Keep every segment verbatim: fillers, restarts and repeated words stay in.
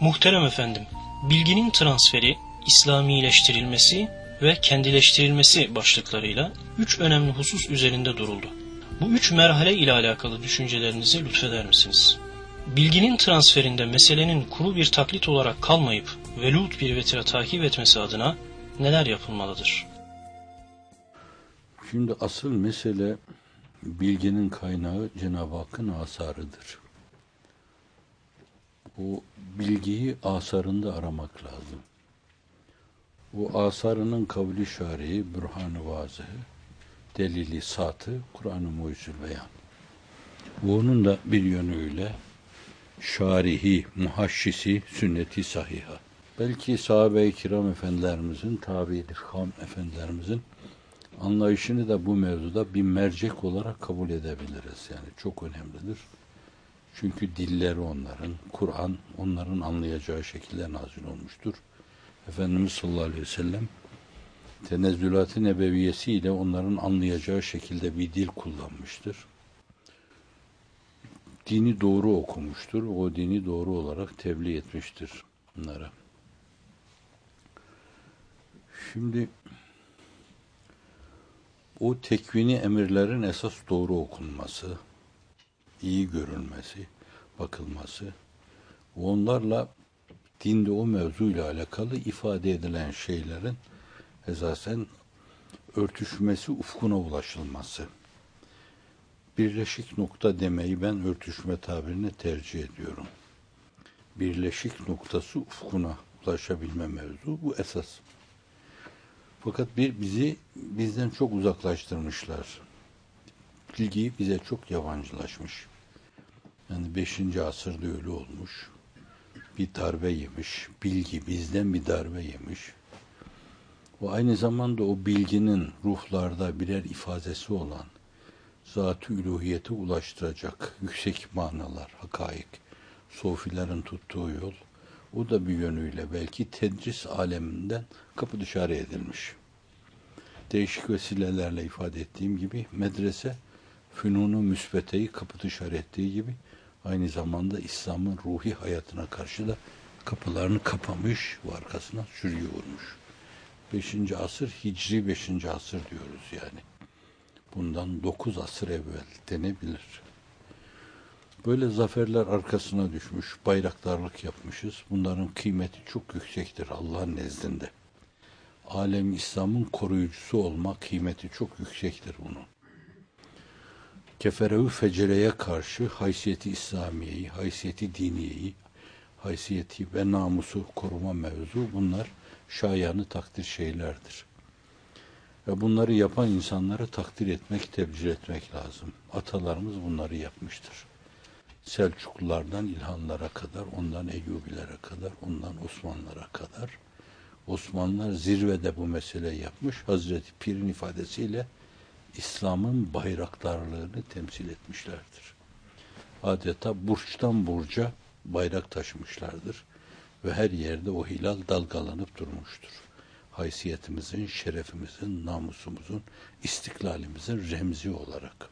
Muhterem efendim, bilginin transferi, İslamileştirilmesi ve kendileştirilmesi başlıklarıyla üç önemli husus üzerinde duruldu. Bu üç merhale ile alakalı düşüncelerinizi lütfeder misiniz? Bilginin transferinde meselenin kuru bir taklit olarak kalmayıp velut bir vetire takip etmesi adına neler yapılmalıdır? Şimdi asıl mesele bilginin kaynağı Cenab-ı Hakk'ın asarıdır. O bilgiyi asarında aramak lazım. O asarının kavli şari'i, bürhan-ı vazıhı, delili satı, Kur'an-ı Mucizül Beyan. Bu onun da bir yönüyle şarihi, muhaşşisi, sünnet-i sahiha. Belki sahabe-i kiram efendilerimizin, tabi-i ham efendilerimizin anlayışını da bu mevzuda bir mercek olarak kabul edebiliriz. Yani çok önemlidir. Çünkü dilleri onların, Kur'an onların anlayacağı şekilde nazil olmuştur. Efendimiz sallallahu aleyhi ve sellem tenezzülat-ı nebeviyesiyle onların anlayacağı şekilde bir dil kullanmıştır. Dini doğru okumuştur. O dini doğru olarak tebliğ etmiştir onlara. Şimdi o tekvini emirlerin esas doğru okunması, iyi görülmesi, bakılması, onlarla dinde o mevzuyla alakalı ifade edilen şeylerin esasen örtüşmesi, ufkuna ulaşılması. Birleşik nokta demeyi ben örtüşme tabirini tercih ediyorum. Birleşik noktası ufkuna ulaşabilme mevzu bu esas. Fakat bir bizi bizden çok uzaklaştırmışlar. Bilgi bize çok yabancılaşmış. Yani beşinci asırda öyle olmuş. Bir darbe yemiş. Bilgi bizden bir darbe yemiş. O aynı zamanda o bilginin ruhlarda birer ifadesi olan zat-ı üluhiyete ulaştıracak yüksek manalar, hakaik, sofilerin tuttuğu yol, o da bir yönüyle belki tedris aleminden kapı dışarı edilmiş. Değişik vesilelerle ifade ettiğim gibi medrese fünunu müsbeteyi kapı dışarı ettiği gibi aynı zamanda İslam'ın ruhi hayatına karşı da kapılarını kapamış ve arkasına sürüye vurmuş. Beşinci asır, Hicri beşinci asır diyoruz yani. Bundan dokuz asır evvel denebilir. Böyle zaferler arkasına düşmüş, bayraktarlık yapmışız. Bunların kıymeti çok yüksektir Allah'ın nezdinde. Alem İslam'ın koruyucusu olma kıymeti çok yüksektir bunun. Kefere-ü fecereye karşı haysiyeti İslamiyeyi, haysiyeti diniyeyi, haysiyeti ve namusu koruma mevzu bunlar şayanı takdir şeylerdir. Ve bunları yapan insanları takdir etmek, tebcil etmek lazım. Atalarımız bunları yapmıştır. Selçuklulardan İlhanlara kadar, ondan Eyyubilere kadar, ondan Osmanlılara kadar. Osmanlılar zirvede bu meseleyi yapmış. Hazreti Pir'in ifadesiyle İslam'ın bayraktarlığını temsil etmişlerdir. Adeta burçtan burca bayrak taşımışlardır. Ve her yerde o hilal dalgalanıp durmuştur. Haysiyetimizin, şerefimizin, namusumuzun, istiklalimizin remzi olarak.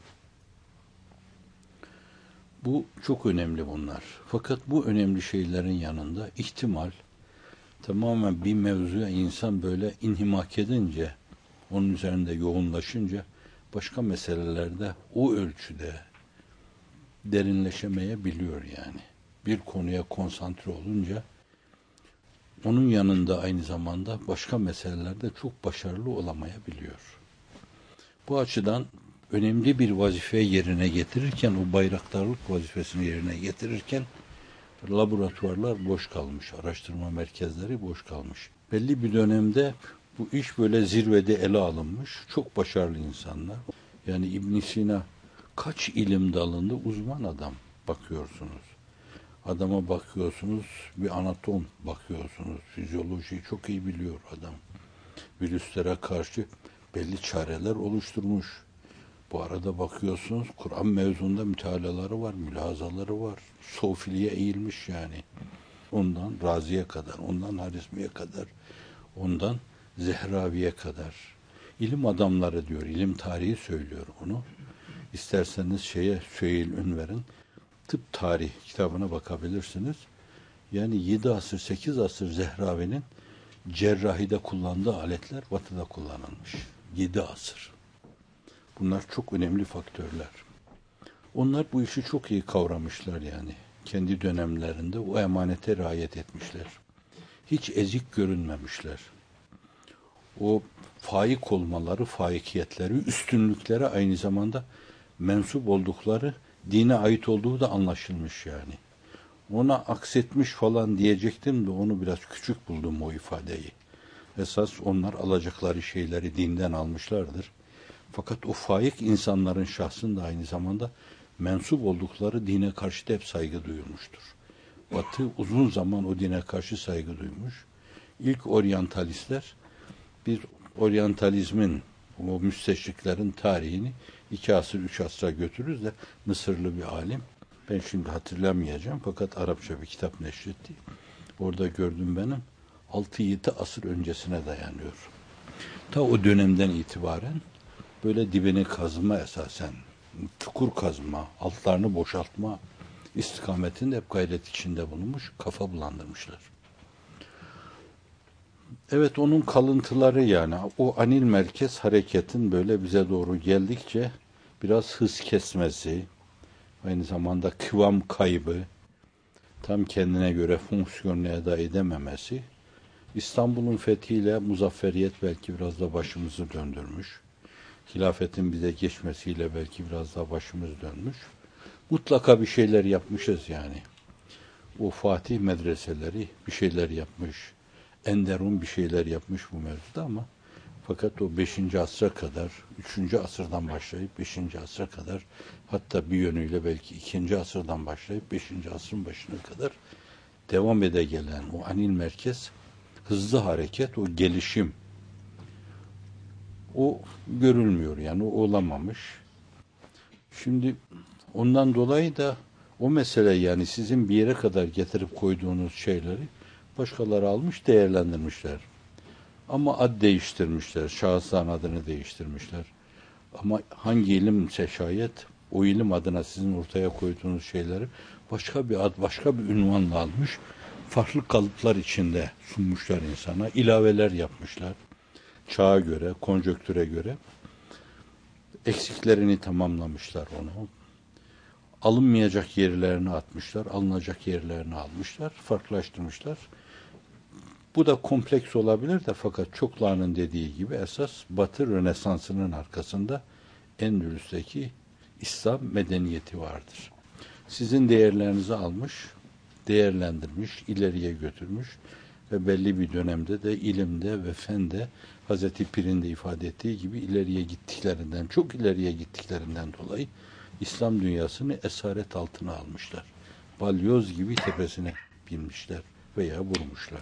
Bu çok önemli bunlar. Fakat bu önemli şeylerin yanında ihtimal, tamamen bir mevzuya insan böyle inhimak edince, onun üzerinde yoğunlaşınca, başka meselelerde o ölçüde derinleşemeyebiliyor yani. Bir konuya konsantre olunca, onun yanında aynı zamanda başka meselelerde çok başarılı olamayabiliyor. Bu açıdan önemli bir vazife yerine getirirken, o bayraktarlık vazifesini yerine getirirken laboratuvarlar boş kalmış, araştırma merkezleri boş kalmış. Belli bir dönemde bu iş böyle zirvede ele alınmış, çok başarılı insanlar. Yani İbn Sina kaç ilim dalında uzman adam bakıyorsunuz. Adama bakıyorsunuz, bir anatom bakıyorsunuz, fizyolojiyi çok iyi biliyor adam. Virüslere karşı belli çareler oluşturmuş. Bu arada bakıyorsunuz, Kur'an mevzunda mütealaları var, mülahazaları var. Sofiliğe eğilmiş yani. Ondan Razi'ye kadar, ondan Harizmi'ye kadar, ondan Zehravi'ye kadar. İlim adamları diyor, ilim tarihi söylüyor bunu. İsterseniz şeye Süheyl Ünver'in Tıp Tarih kitabına bakabilirsiniz. Yani yedi asır, sekiz asır Zehravi'nin cerrahide kullandığı aletler Batı'da kullanılmış. Yedi asır. Bunlar çok önemli faktörler. Onlar bu işi çok iyi kavramışlar yani. Kendi dönemlerinde o emanete riayet etmişler. Hiç ezik görünmemişler. O faik olmaları, faikiyetleri, üstünlükleri aynı zamanda mensup oldukları, dine ait olduğu da anlaşılmış yani. Ona aksetmiş falan diyecektim de onu biraz küçük buldum o ifadeyi. Esas onlar alacakları şeyleri dinden almışlardır. Fakat o faik insanların şahsında aynı zamanda mensup oldukları dine karşı da hep saygı duyulmuştur. Batı uzun zaman o dine karşı saygı duymuş. İlk oryantalistler bir oryantalizmin, o müsteşriklerin tarihini iki asır, üç asra götürürüz de Mısırlı bir alim, ben şimdi hatırlamayacağım fakat Arapça bir kitap neşretti. Orada gördüm benim altı yedi asır öncesine dayanıyor. Ta o dönemden itibaren böyle dibini kazma esasen, çukur kazma, altlarını boşaltma istikametinde hep gayret içinde bulunmuş, kafa bulandırmışlar. Evet, onun kalıntıları yani o anil merkez hareketin böyle bize doğru geldikçe biraz hız kesmesi, aynı zamanda kıvam kaybı, tam kendine göre fonksiyonunu eda edememesi, İstanbul'un fethiyle muzafferiyet belki biraz da başımızı döndürmüş. Hilafetin bize geçmesiyle belki biraz daha başımız dönmüş. Mutlaka bir şeyler yapmışız yani. O Fatih medreseleri bir şeyler yapmış. Enderun bir şeyler yapmış bu mevzuda ama fakat o beşinci asra kadar, üçüncü asırdan başlayıp beşinci asra kadar, hatta bir yönüyle belki ikinci asırdan başlayıp beşinci asrın başına kadar devam ede gelen o anil merkez, hızlı hareket, o gelişim, o görülmüyor yani, o olamamış. Şimdi ondan dolayı da o mesele yani sizin bir yere kadar getirip koyduğunuz şeyleri başkaları almış, değerlendirmişler. Ama ad değiştirmişler, şahısların adını değiştirmişler. Ama hangi ilimse şayet o ilim adına sizin ortaya koyduğunuz şeyleri başka bir ad, başka bir ünvanla almış, farklı kalıplar içinde sunmuşlar insana, ilaveler yapmışlar. Çağa göre, konjonktüre göre eksiklerini tamamlamışlar onu. Alınmayacak yerlerini atmışlar, alınacak yerlerini almışlar, farklılaştırmışlar. Bu da kompleks olabilir de fakat çoklarının dediği gibi esas Batı Rönesansı'nın arkasında Endülüs'teki İslam medeniyeti vardır. Sizin değerlerinizi almış, değerlendirmiş, ileriye götürmüş ve belli bir dönemde de ilimde ve fende Hazreti Pir'in de ifade ettiği gibi ileriye gittiklerinden, çok ileriye gittiklerinden dolayı İslam dünyasını esaret altına almışlar. Balyoz gibi tepesine binmişler veya vurmuşlar.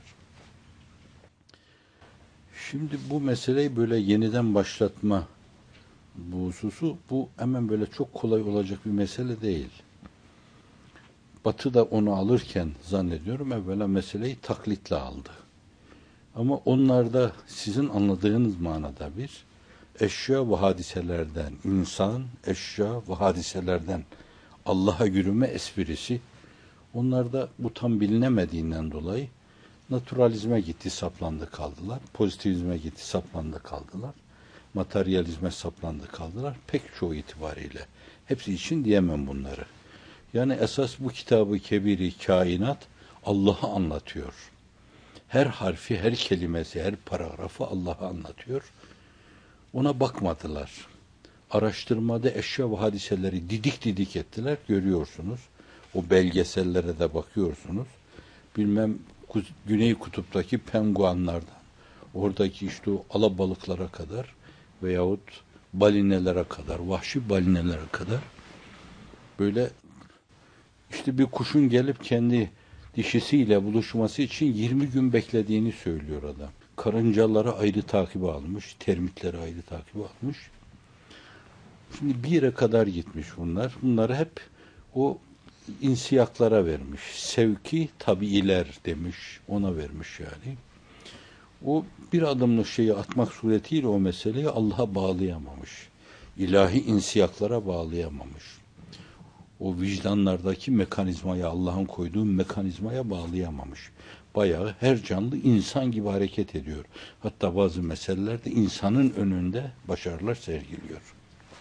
Şimdi bu meseleyi böyle yeniden başlatma bu hususu, bu hemen böyle çok kolay olacak bir mesele değil. Batı da onu alırken zannediyorum evvela meseleyi taklitle aldı. Ama onlarda sizin anladığınız manada bir eşya ve hadiselerden, insan, eşya ve hadiselerden Allah'a yürüme esprisi, onlarda bu tam bilinemediğinden dolayı naturalizme gitti, saplandı kaldılar. Pozitivizme gitti, saplandı kaldılar. Materyalizme saplandı kaldılar. Pek çoğu itibariyle. Hepsi için diyemem bunları. Yani esas bu kitabı kebiri kainat Allah'ı anlatıyor. Her harfi, her kelimesi, her paragrafı Allah'ı anlatıyor. Ona bakmadılar. Araştırmada eşya ve hadiseleri didik didik ettiler, görüyorsunuz. O belgesellere de bakıyorsunuz. Bilmem Güney Kutup'taki penguanlardan, oradaki işte o alabalıklara kadar veyahut balinelere kadar, vahşi balinelere kadar böyle işte bir kuşun gelip kendi dişisiyle buluşması için yirmi gün beklediğini söylüyor adam. Karıncaları ayrı takibe almış, termitleri ayrı takibe almış. Şimdi bir yere kadar gitmiş bunlar. Bunları hep o insiyaklara vermiş. Sevki tabiiler demiş. Ona vermiş yani. O bir adımlık şeyi atmak suretiyle o meseleyi Allah'a bağlayamamış. İlahi insiyaklara bağlayamamış. o vicdanlardaki mekanizmaya, Allah'ın koyduğu mekanizmaya bağlayamamış. Bayağı her canlı insan gibi hareket ediyor. Hatta bazı meselelerde insanın önünde başarılar sergiliyor.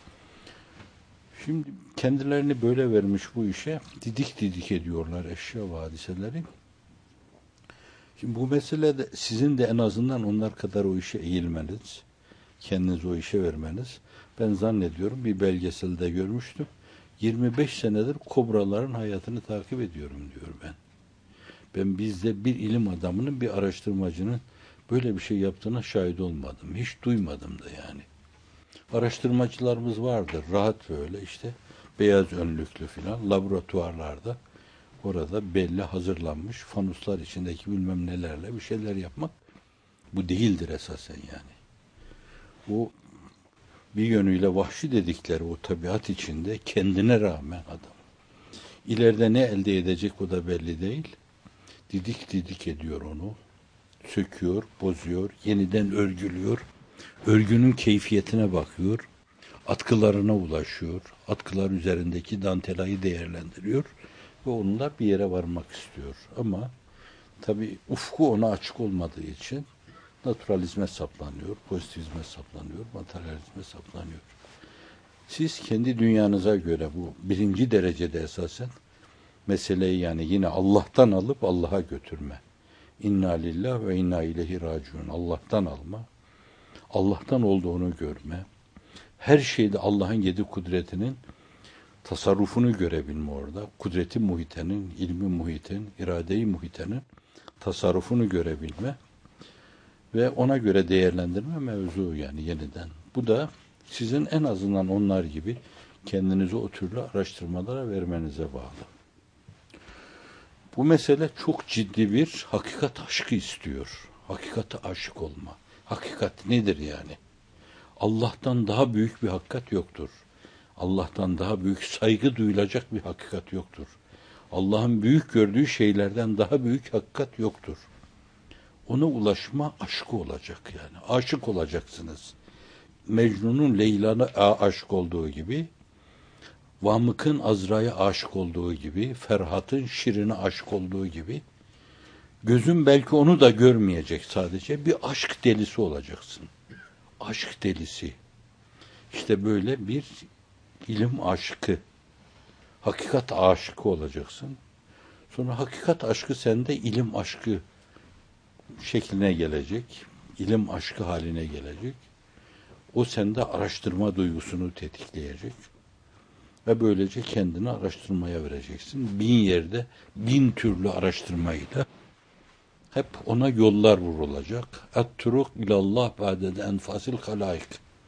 Şimdi kendilerini böyle vermiş bu işe, didik didik ediyorlar eşya ve hadiseleri. Şimdi bu meselede sizin de en azından onlar kadar o işe eğilmeniz, kendinizi o işe vermeniz, ben zannediyorum bir belgeselde görmüştüm. yirmi beş senedir kobraların hayatını takip ediyorum diyor ben. Ben bizde bir ilim adamının, bir araştırmacının böyle bir şey yaptığına şahit olmadım. Hiç duymadım da yani. Araştırmacılarımız vardır. Rahat böyle işte beyaz önlüklü filan laboratuvarlarda orada belli hazırlanmış fanuslar içindeki bilmem nelerle bir şeyler yapmak bu değildir esasen yani. O bir yönüyle vahşi dedikleri o tabiat içinde kendine rağmen adam. İleride ne elde edecek o da belli değil. Didik didik ediyor onu. Söküyor, bozuyor, yeniden örgülüyor. Örgünün keyfiyetine bakıyor. Atkılarına ulaşıyor. Atkılar üzerindeki dantelayı değerlendiriyor. Ve onunla bir yere varmak istiyor. Ama tabii ufku ona açık olmadığı için naturalizme saplanıyor, pozitivizme saplanıyor, materyalizme saplanıyor. Siz kendi dünyanıza göre bu birinci derecede esasen meseleyi yani yine Allah'tan alıp Allah'a götürme. İnna lillah ve inna ileyhi raciun. Allah'tan alma. Allah'tan olduğunu görme. Her şeyde Allah'ın yedi kudretinin tasarrufunu görebilme orada. Kudreti muhitenin, ilmi muhitin, iradeyi muhitenin tasarrufunu görebilme ve ona göre değerlendirme mevzu yani yeniden. Bu da sizin en azından onlar gibi kendinizi o türlü araştırmalara vermenize bağlı. Bu mesele çok ciddi bir hakikat aşkı istiyor. Hakikate aşık olma. Hakikat nedir yani? Allah'tan daha büyük bir hakikat yoktur. Allah'tan daha büyük saygı duyulacak bir hakikat yoktur. Allah'ın büyük gördüğü şeylerden daha büyük hakikat yoktur. Ona ulaşma aşkı olacak yani. Aşık olacaksınız. Mecnun'un Leyla'na aşık olduğu gibi, Vamık'ın Azra'ya aşık olduğu gibi, Ferhat'ın Şirin'e aşık olduğu gibi, gözün belki onu da görmeyecek sadece, bir aşk delisi olacaksın. Aşk delisi. İşte böyle bir ilim aşkı, hakikat aşıkı olacaksın. Sonra hakikat aşkı sende ilim aşkı şekline gelecek, ilim aşkı haline gelecek. O sende araştırma duygusunu tetikleyecek. Ve böylece kendini araştırmaya vereceksin. Bin yerde, bin türlü araştırmayla hep ona yollar vurulacak. Et-turuk ilallah ba'dede enfasil halaik.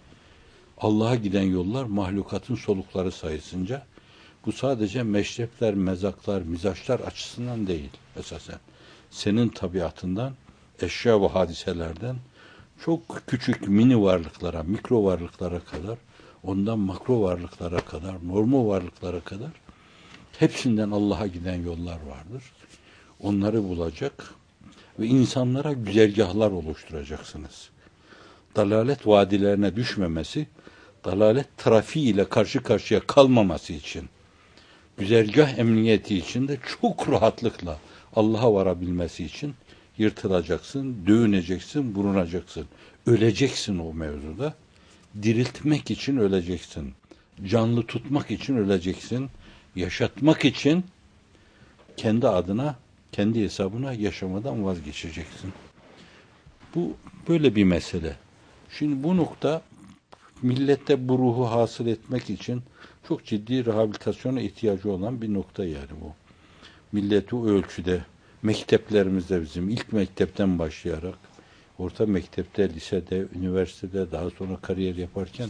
Allah'a giden yollar mahlukatın solukları sayısınca. Bu sadece meşrepler, mezaklar, mizaçlar açısından değil esasen. Senin tabiatından, eşya ve hadiselerden çok küçük mini varlıklara, mikro varlıklara kadar, ondan makro varlıklara kadar, normal varlıklara kadar hepsinden Allah'a giden yollar vardır. Onları bulacak ve insanlara güzergahlar oluşturacaksınız. Dalalet vadilerine düşmemesi, dalalet trafiği ile karşı karşıya kalmaması için, güzergah emniyeti için de çok rahatlıkla Allah'a varabilmesi için yırtılacaksın, dövüneceksin, vurunacaksın. Öleceksin o mevzuda. Diriltmek için öleceksin. Canlı tutmak için öleceksin. Yaşatmak için kendi adına, kendi hesabına yaşamadan vazgeçeceksin. Bu böyle bir mesele. Şimdi bu nokta millette bu ruhu hasıl etmek için çok ciddi rehabilitasyona ihtiyacı olan bir nokta yani bu. Milleti o ölçüde mekteplerimizde bizim ilk mektepten başlayarak orta mektepte, lisede, üniversitede daha sonra kariyer yaparken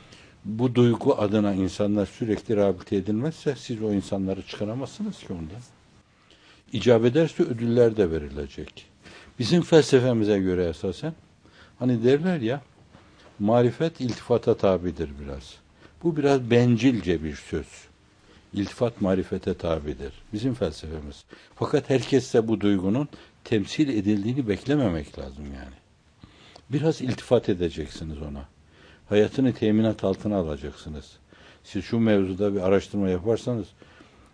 bu duygu adına insanlar sürekli rehabilite edilmezse siz o insanları çıkaramazsınız ki ondan. İcap ederse ödüller de verilecek. Bizim felsefemize göre esasen hani derler ya marifet iltifata tabidir biraz. Bu biraz bencilce bir söz. İltifat marifete tabidir. Bizim felsefemiz. Fakat herkeste bu duygunun temsil edildiğini beklememek lazım yani. Biraz iltifat edeceksiniz ona. Hayatını teminat altına alacaksınız. Siz şu mevzuda bir araştırma yaparsanız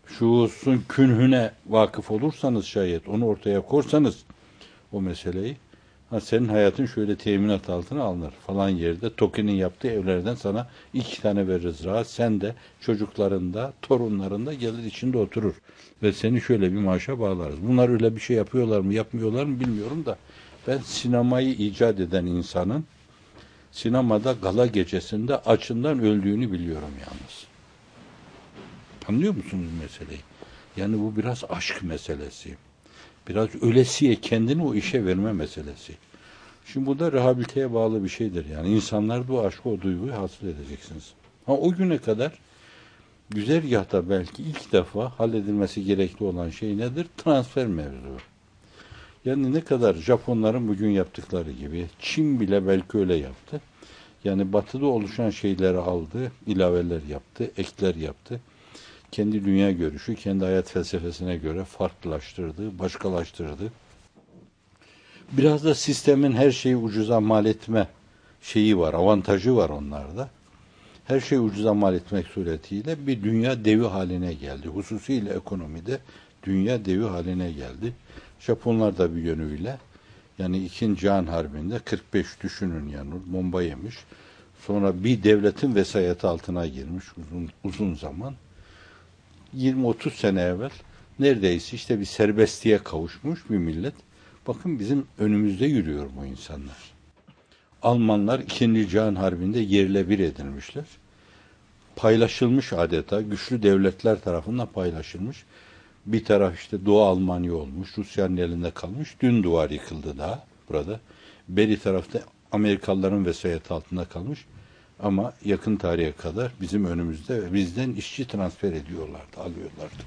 şuursun künhüne vakıf olursanız şayet, onu ortaya korsanız o meseleyi, ha senin hayatın şöyle teminat altına alınır. Falan yerde TOKİ'nin yaptığı evlerden sana iki tane veririz rahat. Sen de çocukların da torunların da gelir içinde oturur. Ve seni şöyle bir maaşa bağlarız. Bunlar öyle bir şey yapıyorlar mı yapmıyorlar mı bilmiyorum da ben sinemayı icat eden insanın sinemada gala gecesinde açından öldüğünü biliyorum yalnız. Anlıyor musunuz meseleyi? Yani bu biraz aşk meselesi. Biraz ölesiye kendini o işe verme meselesi. Şimdi bu da rehabiliteye bağlı bir şeydir. Yani insanlar bu aşkı, o duyguyu hasıl edeceksiniz. Ha, o güne kadar güzergahta belki ilk defa halledilmesi gerekli olan şey nedir? Transfer mevzu. Yani ne kadar Japonların bugün yaptıkları gibi, Çin bile belki öyle yaptı. Yani batıda oluşan şeyleri aldı, ilaveler yaptı, ekler yaptı. Kendi dünya görüşü, kendi hayat felsefesine göre farklılaştırdı, başkalaştırdı. Biraz da sistemin her şeyi ucuza mal etme şeyi var, avantajı var onlarda. Her şeyi ucuza mal etmek suretiyle bir dünya devi haline geldi. Hususiyle ekonomide dünya devi haline geldi. Japonlar da bir yönüyle, yani İkinci Cihan Harbi'nde kırk beş düşünün yani bomba yemiş. Sonra bir devletin vesayeti altına girmiş uzun uzun zaman. yirmi otuz sene evvel neredeyse işte bir serbestliğe kavuşmuş bir millet. Bakın bizim önümüzde yürüyor bu insanlar. Almanlar İkinci Cihan Harbi'nde yerle bir edilmişler. Paylaşılmış adeta, güçlü devletler tarafından paylaşılmış. Bir taraf işte Doğu Almanya olmuş, Rusya'nın elinde kalmış. Dün duvar yıkıldı daha burada. Beri tarafta Amerikalıların vesayeti altında kalmış. Ama yakın tarihe kadar bizim önümüzde bizden işçi transfer ediyorlardı, alıyorlardı.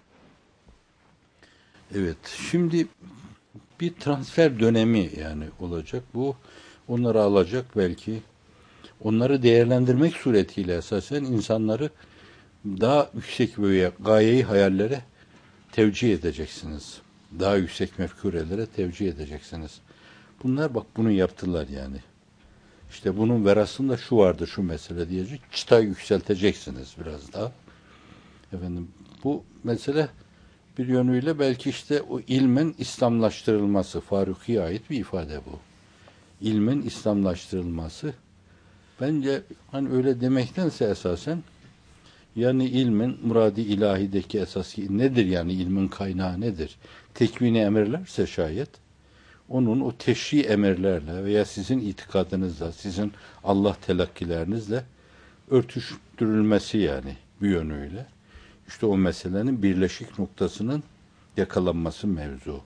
Evet, şimdi bir transfer dönemi yani olacak. Bu onları alacak belki. Onları değerlendirmek suretiyle esasen insanları daha yüksek böyle gayeyi hayallere tevcih edeceksiniz. Daha yüksek mefkurelere tevcih edeceksiniz. Bunlar bak bunu yaptılar yani. İşte bunun verasında şu vardı şu mesele diyecek. Çıtayı yükselteceksiniz biraz daha. Efendim bu mesele bir yönüyle belki işte o ilmin İslamlaştırılması, Faruki'ye ait bir ifade bu. İlmin İslamlaştırılması. Bence hani öyle demektense esasen yani ilmin muradi ilahideki esas nedir yani ilmin kaynağı nedir? Tekvini emirlerse şayet onun o teşri emirlerle veya sizin itikadınızla, sizin Allah telakkilerinizle örtüştürülmesi yani bir yönüyle. İşte o meselenin birleşik noktasının yakalanması mevzu.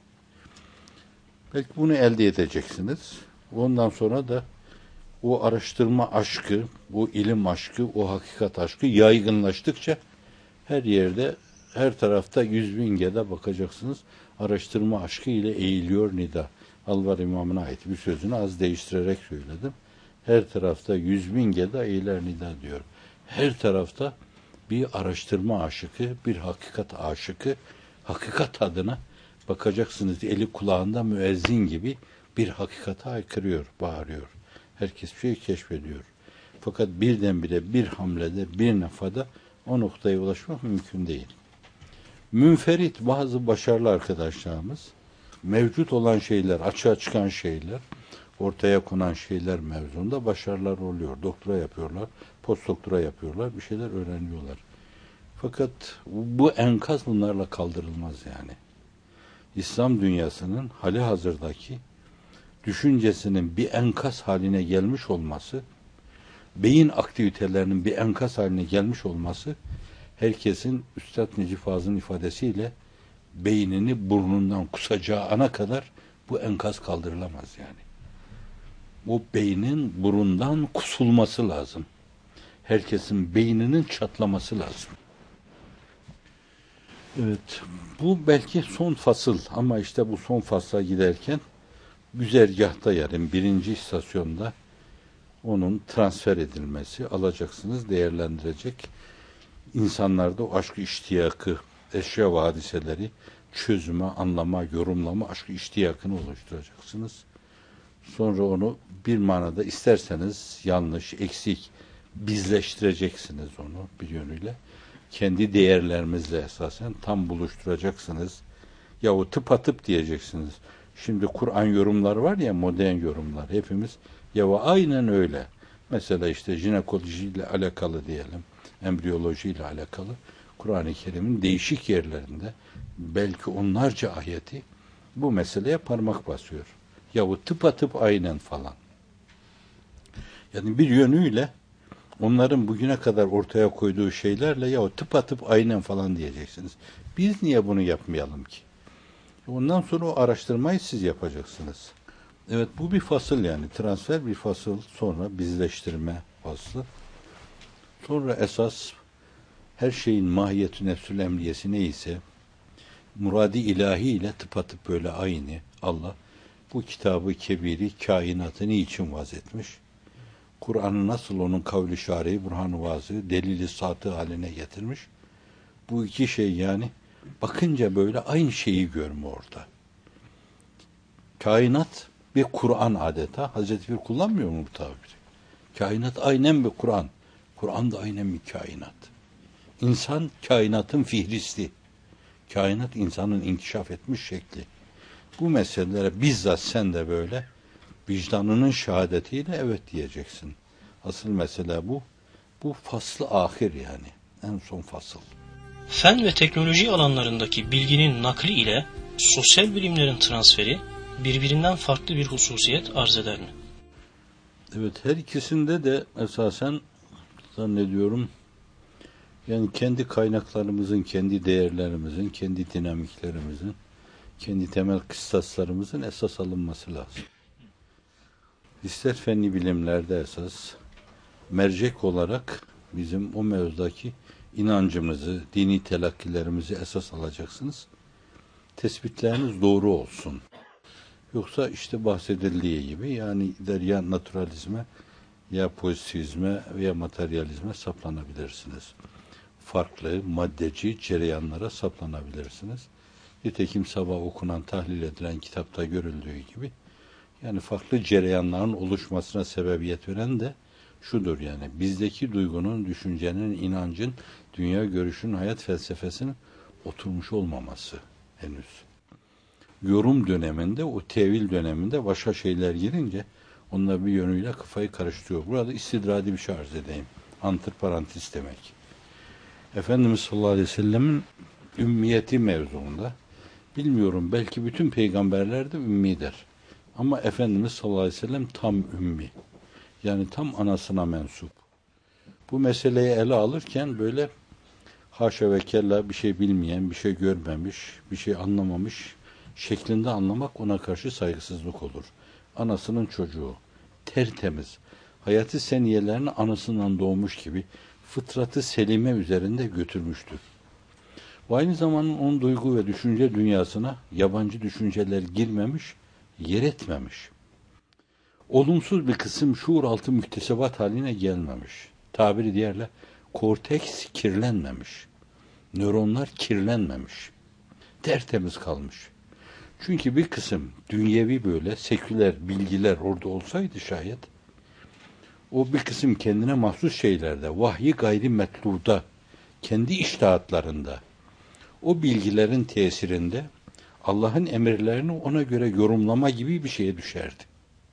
Belki bunu elde edeceksiniz. Ondan sonra da o araştırma aşkı, o ilim aşkı, o hakikat aşkı yaygınlaştıkça her yerde, her tarafta yüz bin gede bakacaksınız. Araştırma aşkı ile eğiliyor nida. Alvar İmamı'na ait bir sözünü az değiştirerek söyledim. Her tarafta yüz bin gede eğiler nida diyor. Her tarafta bir araştırma aşıkı, bir hakikat aşıkı, hakikat adına bakacaksınız eli kulağında müezzin gibi bir hakikate haykırıyor, bağırıyor. Herkes bir şey keşfediyor. Fakat birdenbire bir hamlede, bir nefada o noktaya ulaşmak mümkün değil. Münferit bazı başarılı arkadaşlarımız, mevcut olan şeyler, açığa çıkan şeyler, ortaya konan şeyler mevzunda başarılar oluyor. Doktora yapıyorlar, post doktora yapıyorlar, bir şeyler öğreniyorlar. Fakat bu enkaz bunlarla kaldırılmaz yani. İslam dünyasının hali hazırdaki düşüncesinin bir enkaz haline gelmiş olması, beyin aktivitelerinin bir enkaz haline gelmiş olması, herkesin Üstad Necip Fazıl'ın ifadesiyle beynini burnundan kusacağı ana kadar bu enkaz kaldırılamaz yani. O beynin burundan kusulması lazım. Herkesin beyninin çatlaması lazım. Evet, bu belki son fasıl ama işte bu son fasla giderken güzergahta yani birinci istasyonda onun transfer edilmesi, alacaksınız, değerlendirecek. İnsanlarda o aşk-ı iştiyakı, eşya ve hadiseleri çözüme, anlama, yorumlama, aşk-ı iştiyakını oluşturacaksınız. Sonra onu bir manada isterseniz yanlış, eksik, bizleştireceksiniz onu bir yönüyle. kendi değerlerimizle esasen tam buluşturacaksınız. Ya o tıpatıp diyeceksiniz. Şimdi Kur'an yorumları var ya, modern yorumlar. Hepimiz ya o aynen öyle. Mesela işte jinekolojiyle alakalı diyelim, embriyolojiyle alakalı Kur'an-ı Kerim'in değişik yerlerinde belki onlarca ayeti bu meseleye parmak basıyor. Ya bu tıpatıp aynen falan. Yani bir yönüyle onların bugüne kadar ortaya koyduğu şeylerle ya tıpatıp aynen falan diyeceksiniz. Biz niye bunu yapmayalım ki? Ondan sonra o araştırmayı siz yapacaksınız. Evet, bu bir fasıl yani. Transfer bir fasıl, sonra bizleştirme faslı. Sonra esas her şeyin mahiyetü nefsül emriyesi neyse muradi ilahi ile tıpatıp böyle aynı Allah bu kitabı kebiri kainatı niçin vaz etmiş? Kur'an'ı nasıl onun kavli şari, burhan-ı vazı, delili satı haline getirmiş? Bu iki şey yani bakınca böyle aynı şeyi görme orada. Kainat bir Kur'an adeta. Hazreti Pir kullanmıyor mu bu tabiri? Kainat aynen bir Kur'an. Kur'an da aynen bir kainat. İnsan kainatın fihristi. Kainat insanın inkişaf etmiş şekli. Bu meselelere bizzat sen de böyle vicdanının şehadetiyle evet diyeceksin. Asıl mesele bu. Bu faslı ahir yani. En son fasıl. Fen ve teknoloji alanlarındaki bilginin nakli ile sosyal bilimlerin transferi birbirinden farklı bir hususiyet arz eder mi? Evet, her ikisinde de esasen zannediyorum yani kendi kaynaklarımızın, kendi değerlerimizin, kendi dinamiklerimizin, kendi temel kıstaslarımızın esas alınması lazım. İster fenli bilimlerde esas mercek olarak bizim o mevzudaki inancımızı, dini telakkilerimizi esas alacaksınız. Tespitleriniz doğru olsun. Yoksa işte bahsedildiği gibi yani der ya naturalizme ya pozitivizme veya materyalizme saplanabilirsiniz. Farklı maddeci cereyanlara saplanabilirsiniz. Nitekim sabah okunan, tahlil edilen kitapta görüldüğü gibi yani farklı cereyanların oluşmasına sebebiyet veren de şudur yani bizdeki duygunun, düşüncenin, inancın, dünya görüşünün, hayat felsefesinin oturmuş olmaması henüz. Yorum döneminde, o tevil döneminde başka şeyler girince onlar bir yönüyle kafayı karıştırıyor. Burada istidradi bir şey arz edeyim. Antiparantez demek. Efendimiz sallallahu aleyhi ve sellemin ümmiyeti mevzuunda bilmiyorum belki bütün peygamberler de ümmidir. Ama Efendimiz sallallahu aleyhi ve sellem tam ümmi. Yani tam anasına mensup. Bu meseleyi ele alırken böyle haşa ve kella bir şey bilmeyen, bir şey görmemiş, bir şey anlamamış şeklinde anlamak ona karşı saygısızlık olur. Anasının çocuğu, tertemiz, hayatı seniyelerini anasından doğmuş gibi fıtratı selime üzerinde götürmüştür. Bu aynı zamanda onun duygu ve düşünce dünyasına yabancı düşünceler girmemiş, yer etmemiş. Olumsuz bir kısım şuur altı müktesebat haline gelmemiş. Tabiri diğerle korteks kirlenmemiş. Nöronlar kirlenmemiş. Tertemiz kalmış. Çünkü bir kısım dünyevi böyle seküler bilgiler orada olsaydı şayet o bir kısım kendine mahsus şeylerde vahyi gayri metluda kendi içtihatlarında o bilgilerin tesirinde Allah'ın emirlerini ona göre yorumlama gibi bir şeye düşerdi.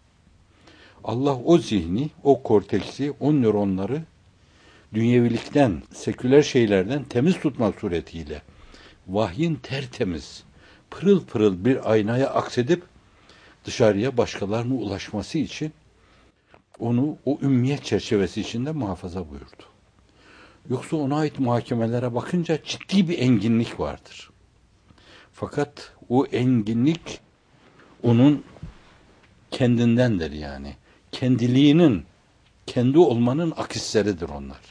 Allah o zihni, o korteksi, o nöronları dünyevilikten, seküler şeylerden temiz tutmak suretiyle vahyin tertemiz, pırıl pırıl bir aynaya aksedip dışarıya başkalarına ulaşması için onu o ümmiyet çerçevesi içinde muhafaza buyurdu. Yoksa ona ait muhakemelere bakınca ciddi bir enginlik vardır. Fakat o enginlik onun kendindendir yani. Kendiliğinin, kendi olmanın akisleridir onlar.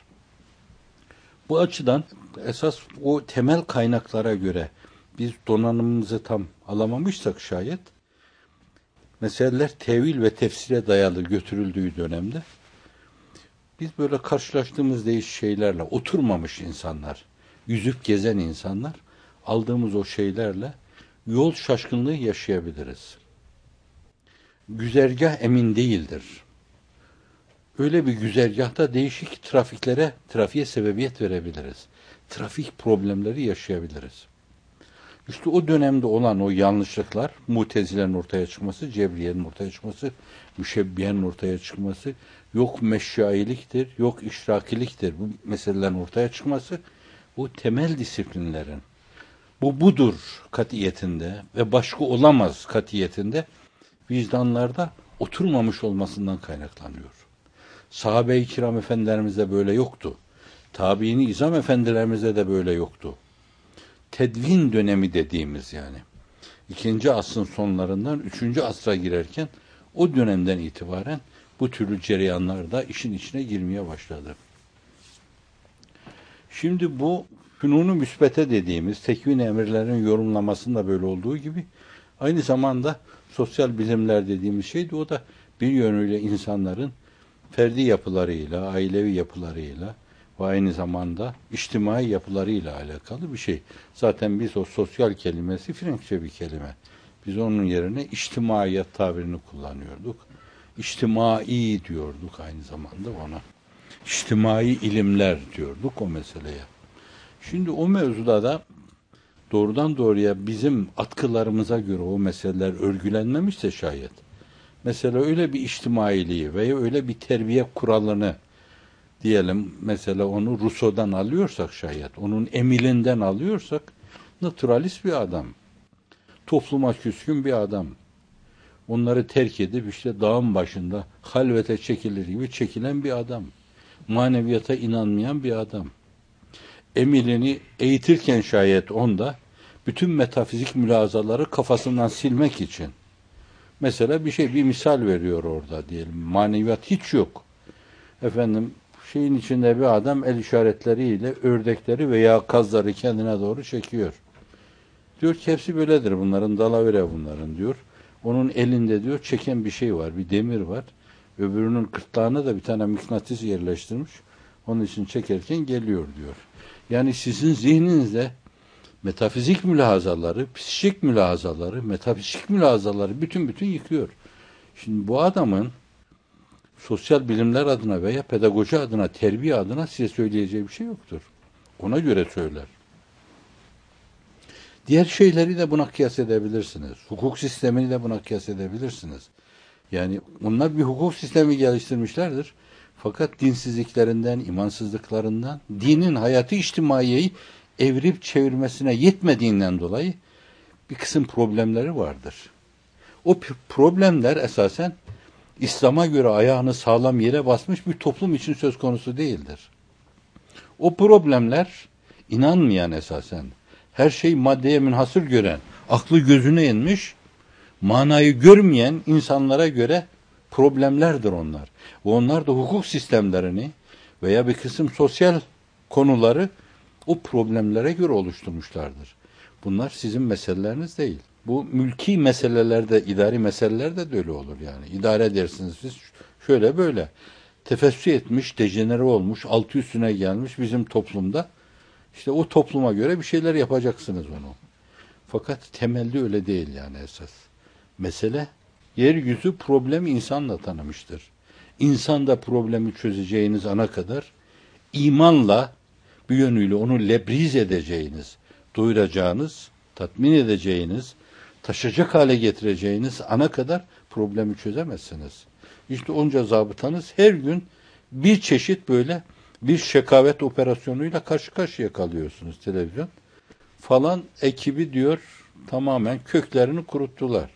Bu açıdan esas o temel kaynaklara göre biz donanımımızı tam alamamışsak şayet, meseleler tevil ve tefsire dayalı götürüldüğü dönemde biz böyle karşılaştığımız değişik şeylerle oturmamış insanlar, yüzüp gezen insanlar aldığımız o şeylerle yol şaşkınlığı yaşayabiliriz. Güzergah emin değildir. Öyle bir güzergahta değişik trafiklere, trafiğe sebebiyet verebiliriz. trafik problemleri yaşayabiliriz. İşte o dönemde olan o yanlışlıklar, Mutezile'nin ortaya çıkması, Cebriye'nin ortaya çıkması, Müşebbihe'nin ortaya çıkması, yok meşşailiktir, yok işrakiliktir bu meselelerin ortaya çıkması, bu temel disiplinlerin, bu budur katiyetinde ve başka olamaz katiyetinde vicdanlarda oturmamış olmasından kaynaklanıyor. Sahabe-i kiram efendilerimizde böyle yoktu. Tabiini izam efendilerimizde de böyle yoktu. Tedvin dönemi dediğimiz yani. İkinci asrın sonlarından üçüncü asra girerken o dönemden itibaren bu türlü cereyanlar da işin içine girmeye başladı. Şimdi bu fünunu müsbete dediğimiz tekvin emirlerin yorumlamasında böyle olduğu gibi aynı zamanda sosyal bilimler dediğimiz şey de o da bir yönüyle insanların ferdi yapılarıyla, ailevi yapılarıyla ve aynı zamanda içtimai yapılarıyla alakalı bir şey. Zaten biz o sosyal kelimesi Frenkçe bir kelime. Biz onun yerine içtimaiyet tabirini kullanıyorduk. İçtimai diyorduk aynı zamanda ona. İçtimai ilimler diyorduk o meseleye. Şimdi o mevzuda da doğrudan doğruya bizim atkılarımıza göre o meseleler örgülenmemişse şayet, mesela öyle bir içtimailiği veya öyle bir terbiye kuralını diyelim, mesela onu Rousseau'dan alıyorsak şayet, onun emilinden alıyorsak, naturalist bir adam, topluma küskün bir adam, onları terk edip işte dağın başında halvete çekilir gibi çekilen bir adam, maneviyata inanmayan bir adam. Emilini eğitirken şayet onda, bütün metafizik mülazaları kafasından silmek için, mesela bir şey, bir misal veriyor orada diyelim, maneviyat hiç yok. Efendim, şeyin içinde bir adam el işaretleriyle ördekleri veya kazları kendine doğru çekiyor. Diyor ki hepsi böyledir bunların, dalavere bunların diyor. Onun elinde diyor çeken bir şey var, bir demir var. Öbürünün gırtlağına da bir tane mıknatıs yerleştirmiş. Onun için çekerken geliyor diyor. Yani sizin zihninizde metafizik mülahazaları, psikik mülahazaları, metafizik mülahazaları bütün bütün yıkıyor. Şimdi bu adamın sosyal bilimler adına veya pedagoji adına, terbiye adına size söyleyeceği bir şey yoktur. Ona göre söyler. Diğer şeyleri de buna kıyas edebilirsiniz. Hukuk sistemini de buna kıyas edebilirsiniz. Yani onlar bir hukuk sistemi geliştirmişlerdir. Fakat dinsizliklerinden, imansızlıklarından, dinin hayatı içtimaiyeyi evirip çevirmesine yetmediğinden dolayı bir kısım problemleri vardır. O problemler esasen İslam'a göre ayağını sağlam yere basmış bir toplum için söz konusu değildir. O problemler inanmayan esasen, her şey maddeye münhasır gören, aklı gözüne inmiş, manayı görmeyen insanlara göre problemlerdir onlar. Ve onlar da hukuk sistemlerini veya bir kısım sosyal konuları o problemlere göre oluşturmuşlardır. Bunlar sizin meseleleriniz değil. Bu mülki meselelerde, idari meselelerde de öyle olur yani. İdare edersiniz siz şöyle böyle. Tefessü etmiş, dejenere olmuş, altı üstüne gelmiş bizim toplumda. İşte o topluma göre bir şeyler yapacaksınız onu. Fakat temelde öyle değil yani esas. Mesele, yeryüzü problem insanla tanımıştır. İnsan da problemi çözeceğiniz ana kadar imanla bir yönüyle onu lebriz edeceğiniz, doyuracağınız, tatmin edeceğiniz, taşıyacak hale getireceğiniz ana kadar problemi çözemezsiniz. İşte onca zabıtanız her gün bir çeşit böyle bir şekavet operasyonuyla karşı karşıya kalıyorsunuz televizyon. Falan ekibi diyor tamamen köklerini kuruttular.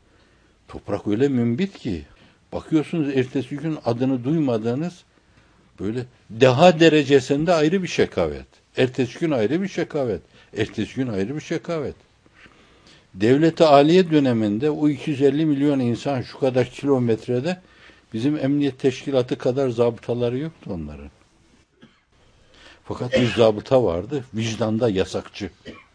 Toprak öyle mümbit ki bakıyorsunuz ertesi gün adını duymadığınız böyle deha derecesinde ayrı bir şekavet. Ertesi gün ayrı bir şekavet. Ertesi gün ayrı bir şekavet. Devlet-i Aliye döneminde o iki yüz elli milyon insan şu kadar kilometrede bizim emniyet teşkilatı kadar zabıtaları yoktu onların. Fakat bir zabıta vardı. Vicdanda yasakçı.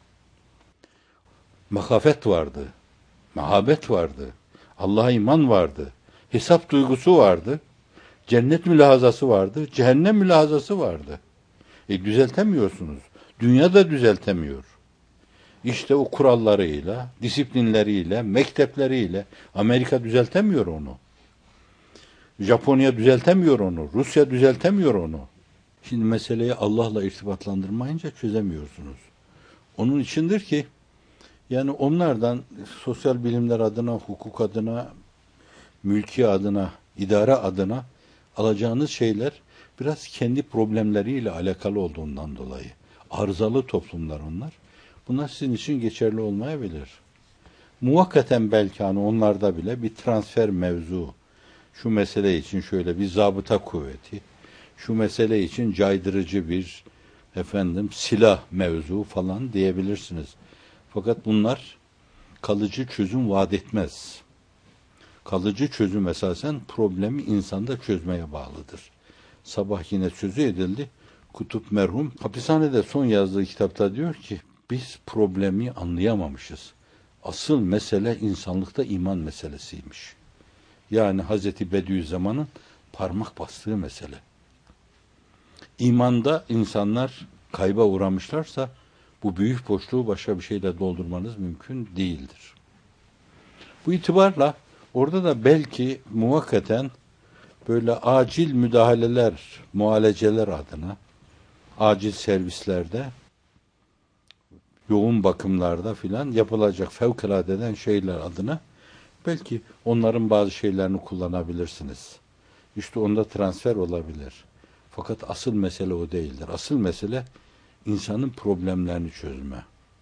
Makafet vardı. Mehabet vardı. Allah'a iman vardı. Hesap duygusu vardı. Cennet mülahazası vardı. Cehennem mülahazası vardı. E düzeltemiyorsunuz. Dünya da düzeltemiyor. İşte o kurallarıyla, disiplinleriyle, mektepleriyle Amerika düzeltemiyor onu. Japonya düzeltemiyor onu. Rusya düzeltemiyor onu. Şimdi meseleyi Allah'la irtibatlandırmayınca çözemiyorsunuz. Onun içindir ki yani onlardan sosyal bilimler adına, hukuk adına, mülki adına, idare adına alacağınız şeyler biraz kendi problemleriyle alakalı olduğundan dolayı. Arızalı toplumlar onlar. Bunlar sizin için geçerli olmayabilir. Muvakkaten belki hani onlarda bile bir transfer mevzu, şu mesele için şöyle bir zabıta kuvveti, şu mesele için caydırıcı bir efendim silah mevzu falan diyebilirsiniz. Fakat bunlar kalıcı çözüm vaat etmez. Kalıcı çözüm esasen problemi insanda çözmeye bağlıdır. Sabah yine sözü edildi. Kutup merhum hapishanede son yazdığı kitapta diyor ki biz problemi anlayamamışız. Asıl mesele insanlıkta iman meselesiymiş. Yani Hazreti Bediüzzaman'ın parmak bastığı mesele. İmanda insanlar kayba uğramışlarsa bu büyük boşluğu başka bir şeyle doldurmanız mümkün değildir. Bu itibarla orada da belki muvakkaten böyle acil müdahaleler, muhaleceler adına, acil servislerde, yoğun bakımlarda filan yapılacak fevkaladeden şeyler adına belki onların bazı şeylerini kullanabilirsiniz. İşte onda transfer olabilir. Fakat asıl mesele o değildir. Asıl mesele insanın problemlerini çözme.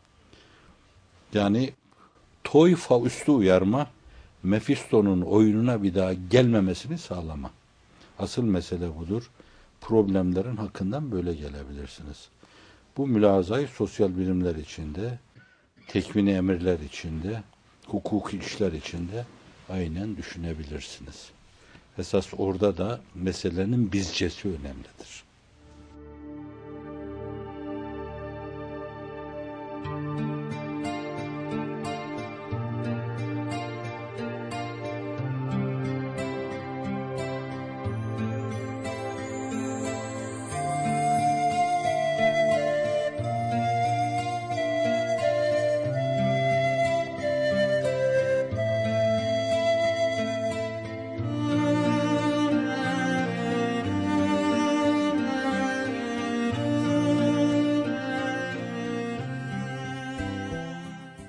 Yani toy faüstü uyarma, Mephisto'nun oyununa bir daha gelmemesini sağlama. Asıl mesele budur. Problemlerin hakkından böyle gelebilirsiniz. Bu mülazayı sosyal bilimler içinde, tekvini emirler içinde, hukuki işler içinde aynen düşünebilirsiniz. Esas orada da meselenin bizcesi önemlidir.